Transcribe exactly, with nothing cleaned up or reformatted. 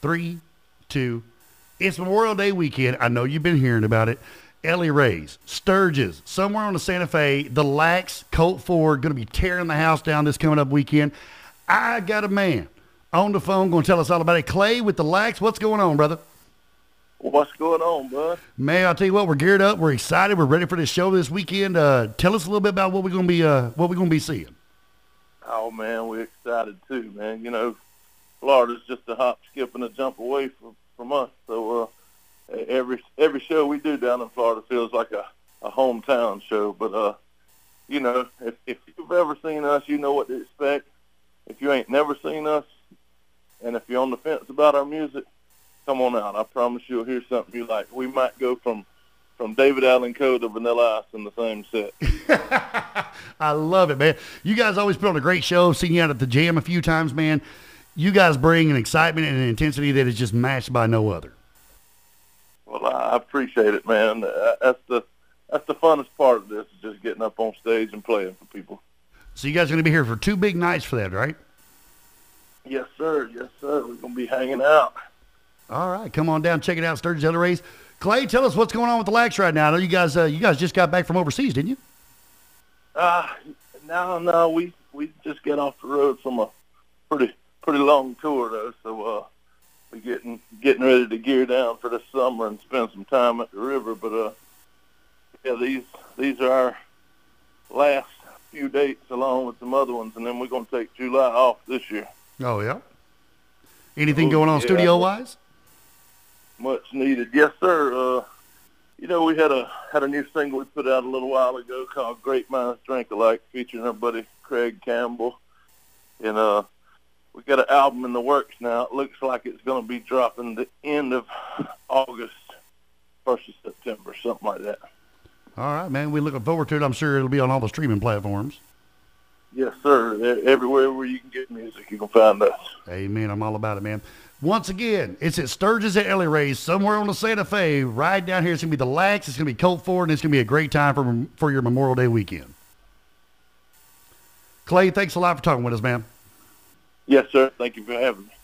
Three, two. It's Memorial Day weekend. I know you've been hearing about it. Ellie Ray's, Sturgis, somewhere on the Santa Fe, the Lax, Colt Ford, going to be tearing the house down this coming up weekend. I got a man on the phone going to tell us all about it. Clay with the Lax, what's going on, brother? What's going on, bud? Man, I'll tell you what, we're geared up. We're excited. We're ready for this show this weekend. Uh, tell us a little bit about what we're going to be, uh, what we're going to be seeing. Oh, man, we're excited, too, man. You know, Florida's just a hop, skip, and a jump away from, from us, so, uh, Every every show we do down in Florida feels like a, a hometown show. But, uh, you know, if, if you've ever seen us, you know what to expect. If you ain't never seen us, and if you're on the fence about our music, come on out. I promise you'll hear something you like. We might go from, from David Allen Coe to Vanilla Ice in the same set. I love it, man. You guys always put on a great show. Seen you out at the Jam a few times, man. You guys bring an excitement and an intensity that is just matched by no other. Well, I appreciate it, man. That's the that's the funnest part of this, is just getting up on stage and playing for people. So you guys are going to be here for two big nights for that, right? Yes, sir. Yes, sir. We're going to be hanging out. All right. Come on down. Check it out. Sturgis Ellie Ray's. Clay, tell us what's going on with the Lax right now. I know you guys uh, you guys just got back from overseas, didn't you? Uh, no, no. We, we just got off the road from a pretty pretty long tour, though, so... uh. We're getting getting ready to gear down for this summer and spend some time at the river. But uh, yeah, these these are our last few dates along with some other ones, and then we're going to take July off this year. Oh yeah. Anything oh, going on yeah, studio wise? Much needed, yes, sir. Uh, you know, we had a had a new single we put out a little while ago called "Great Minds Drink Alike," featuring our buddy Craig Campbell, and uh. We got an album in the works now. It looks like it's going to be dropping the end of August, first of September, something like that. All right, man. We're looking forward to it. I'm sure it'll be on all the streaming platforms. Yes, sir. Everywhere where you can get music, you can find us. Amen. I'm all about it, man. Once again, it's at Sturgis at Ellie Ray's, somewhere on the Santa Fe, right down here. It's going to be the Lax. It's going to be Colt Ford, and it's going to be a great time for, for your Memorial Day weekend. Clay, thanks a lot for talking with us, man. Yes, sir. Thank you for having me.